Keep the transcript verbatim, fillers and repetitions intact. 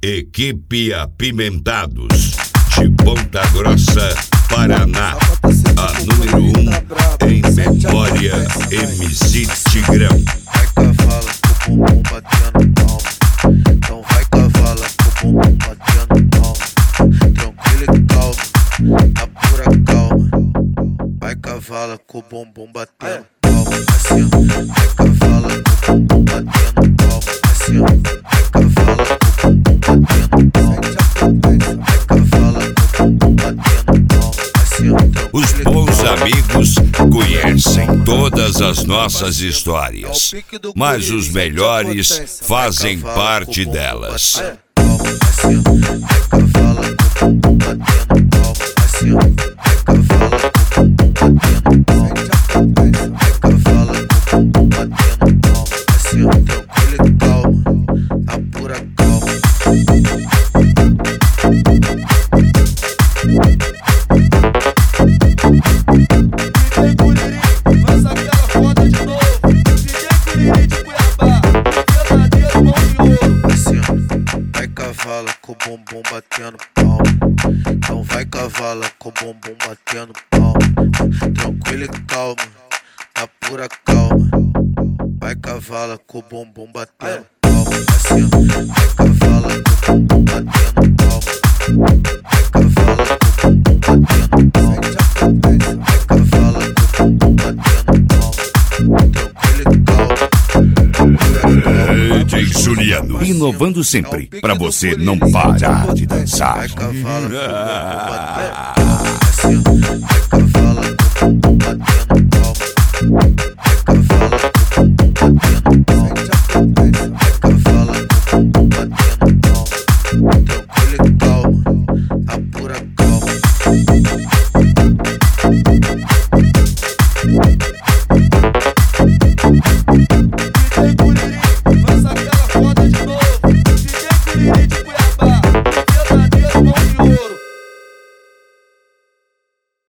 Equipe Apimentados, de Ponta Grossa, Paraná. A número um em memória, M C Tigrão. Vai cavala com o bumbum batendo palma. Então vai cavala com o bumbum batendo palma. Tranquilo e calma, na pura calma. Vai cavala com o bumbum batendo palma. Assim, vai cavala com o bumbum batendo palma. Assim, vai cavala com o bumbum batendo palma. Vai cavala com o bumbum batendo palma. Assim, os bons amigos conhecem todas as nossas histórias, mas os melhores fazem parte delas. Com o bumbum batendo palma. Então vai cavala com o bumbum batendo palma. Tranquilo e calma, na pura calma. Vai cavala com o bumbum batendo palma. Assim, vai cavala com o bumbum batendo palma. Vai cavala com o bumbum batendo palma. Vai cavala com o bumbum batendo palma. Tranquilo e calma. D J Juliano, inovando sempre, pra você não parar de dançar. Vai cavala com o bumbum batendo palma. Vai cavala com o bumbum batendo palma. Vai cavala com o bumbum batendo palma. Tranquilo e calma, na pura calma.